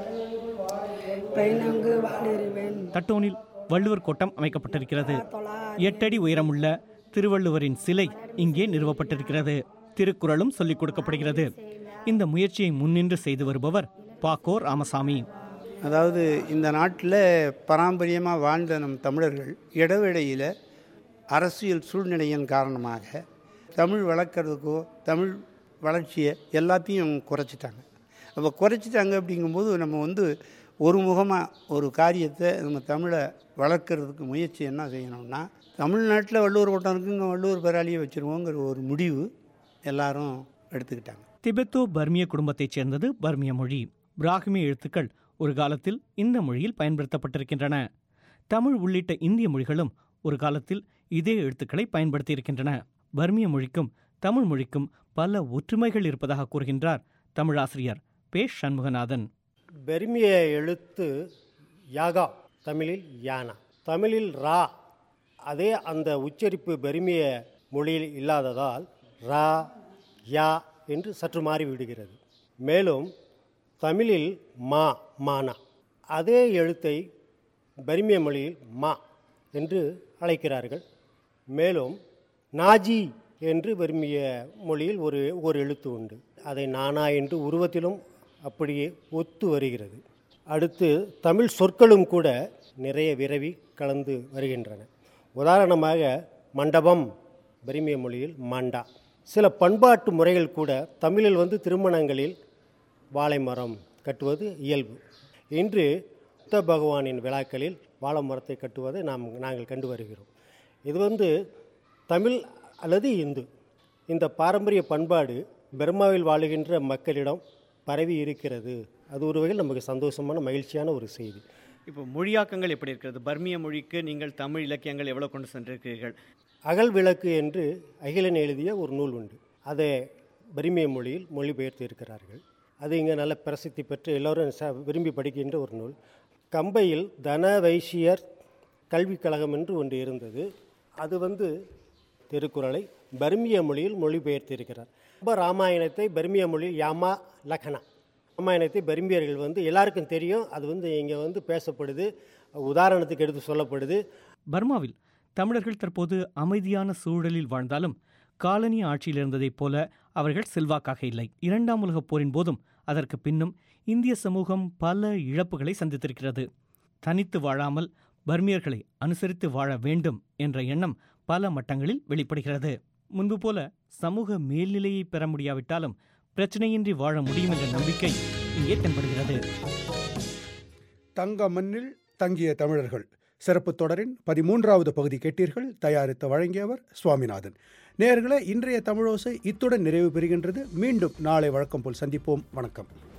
பைனங்கு வாழிருவேன். தட்டோனில் வள்ளுவர் கோட்டம் அமைக்கப்பட்டிருக்கிறது. எட்டடி உயரமுள்ள திருவள்ளுவரின் சிலை இங்கே நிறுவப்பட்டிருக்கிறது. திருக்குறளும் சொல்லிக் கொடுக்கப்படுகிறது. இந்த முயற்சியை முன்னின்று செய்து வருபவர் பாக்கோ ராமசாமி. அதாவது இந்த நாட்டில் பாரம்பரியமாக வாழ்ந்த நம் தமிழர்கள் இடைவேளையில் அரசியல் சூழ்நிலையின் காரணமாக தமிழ் வளர்க்குறதுக்கோ தமிழ் வளர்ச்சியை எல்லாத்தையும் குறைச்சிட்டாங்க. அப்போ குறைச்சிட்டாங்க அப்படிங்கும்போது நம்ம வந்து ஒரு முகமாக ஒரு காரியத்தை நம்ம தமிழை வளர்க்குறதுக்கு முயற்சி என்ன செய்யணும்னா, தமிழ்நாட்டில் வள்ளுவர் கோட்டம் இருக்குங்க, வள்ளுவர் பேராளியை வச்சுருவோங்கிற ஒரு முடிவு எல்லாரும் எடுத்துக்கிட்டாங்க. திபெத்தோ பர்மிய குடும்பத்தைச் சேர்ந்தது பர்மிய மொழி. பிராஹ்மிய எழுத்துக்கள் ஒரு காலத்தில் இந்த மொழியில் பயன்படுத்தப்பட்டிருக்கின்றன. தமிழ் உள்ளிட்ட இந்திய மொழிகளும் ஒரு காலத்தில் இதே எழுத்துக்களை பயன்படுத்தியிருக்கின்றன. பர்மிய மொழிக்கும் தமிழ் மொழிக்கும் பல ஒற்றுமைகள் இருப்பதாக கூறுகின்றார் தமிழாசிரியர் பே சண்முகநாதன். பர்மிய எழுத்து யாகா, தமிழில் யானா, தமிழில் ரா. அதே அந்த உச்சரிப்பு பர்மிய மொழியில் இல்லாததால் ரா யா என்று சற்று மாறிவிடுகிறது. மேலும் தமிழில் மா, மானா, அதே எழுத்தை பர்மிய மொழியில் மா என்று அழைக்கிறார்கள். மேலும் நாஜி என்று பர்மிய மொழியில் ஒரு ஒரு எழுத்து உண்டு. அதை நானா என்று உருவத்திலும் அப்படியே ஒத்து வருகிறது. அடுத்து தமிழ் சொற்களும் கூட நிறைய விரவி கலந்து வருகின்றன. உதாரணமாக மண்டபம் பர்மிய மொழியில் மாண்டா. சில பண்பாட்டு முறைகள் கூட தமிழில் வந்து திருமணங்களில் வாழை மரம் கட்டுவது இயல்பு. இன்று புத்த பகவானின் விழாக்களில் வாழை மரத்தை கட்டுவதை நாம் நாங்கள் கண்டு வருகிறோம். இது வந்து தமிழ் அல்லது இந்து. இந்த பாரம்பரிய பண்பாடு பர்மாவில் வாழுகின்ற மக்களிடம் பரவி இருக்கிறது. அது ஒரு வகையில் நமக்கு சந்தோஷமான மகிழ்ச்சியான ஒரு செய்தி. இப்போ மொழியாக்கங்கள் எப்படி இருக்கிறது? பர்மிய மொழிக்கு நீங்கள் தமிழ் இலக்கியங்கள் எவ்வளோ கொண்டு சென்றிருக்கிறீர்கள்? அகல் விளக்கு என்று அகிலன் எழுதிய ஒரு நூல் உண்டு. அதை பர்மிய மொழியில் மொழிபெயர்த்து இருக்கிறார்கள். அது இங்கே நல்ல பிரசித்தி பெற்று எல்லோரும் ச விரும்பி படிக்கின்ற ஒரு நூல். கம்பையில் தன வைசியர் கல்விக் கழகம் என்று ஒன்று இருந்தது. அது வந்து திருக்குறளை பர்மிய மொழியில் மொழிபெயர்த்து இருக்கிறார். இப்போ ராமாயணத்தை பர்மிய மொழியில் யாமா லக்னா. ராமாயணத்தை பர்மியர்கள் வந்து எல்லாருக்கும் தெரியும். அது வந்து இங்கே வந்து பேசப்படுது, உதாரணத்துக்கு எடுத்து சொல்லப்படுது. பர்மாவில் தமிழர்கள் தற்போது அமைதியான சூழலில் வாழ்ந்தாலும் காலனி ஆட்சியில் இருந்ததைப் போல அவர்கள் செல்வாக்காக இல்லை. இரண்டாம் உலகப் போரின் போதும் அதற்கு பின்னும் இந்திய சமூகம் பல இழப்புகளை சந்தித்திருக்கிறது. தனித்து வாழாமல் பர்மியர்களை அனுசரித்து வாழ வேண்டும் என்ற எண்ணம் பல மட்டங்களில் வெளிப்படுகிறது. முன்பு போல சமூக மேல்நிலையை பெற முடியாவிட்டாலும் பிரச்சனையின்றி வாழ முடியும் என்ற நம்பிக்கை இங்கே தென்படுகிறது. தங்க மண்ணில் தங்கிய தமிழர்கள் சிறப்பு தொடரின் பதிமூன்றாவது பகுதி கேட்டீர்கள். தயாரித்து வழங்கியவர் சுவாமிநாதன். நேயர்களே, இன்றைய தமிழோசை இத்துடன் நிறைவு பெறுகின்றது. மீண்டும் நாளை வழக்கம் போல் சந்திப்போம். வணக்கம்.